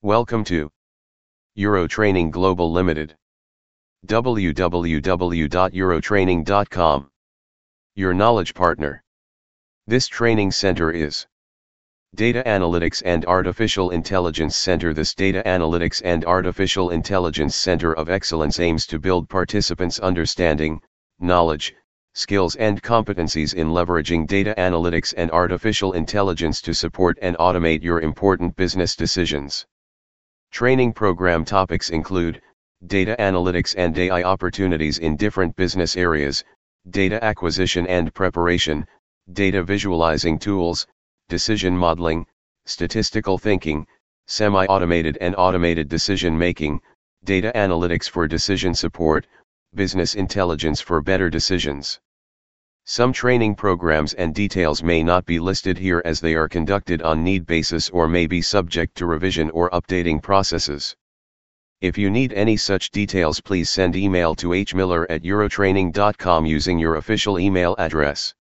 Welcome to Eurotraining Global Limited. www.eurotraining.com. Your knowledge partner. This training center is Data Analytics and Artificial Intelligence Center. This Data Analytics and Artificial Intelligence Center of Excellence aims to build participants' understanding, knowledge, skills and competencies in leveraging data analytics and artificial intelligence to support and automate your important business decisions. Training program topics include data analytics and AI opportunities in different business areas, data acquisition and preparation, data visualizing tools, decision modeling, statistical thinking, semi-automated and automated decision making, data analytics for decision support, business intelligence for better decisions. Some training programs and details may not be listed here as they are conducted on need basis or may be subject to revision or updating processes. If you need any such details, please send email to hmiller@eurotraining.com using your official email address.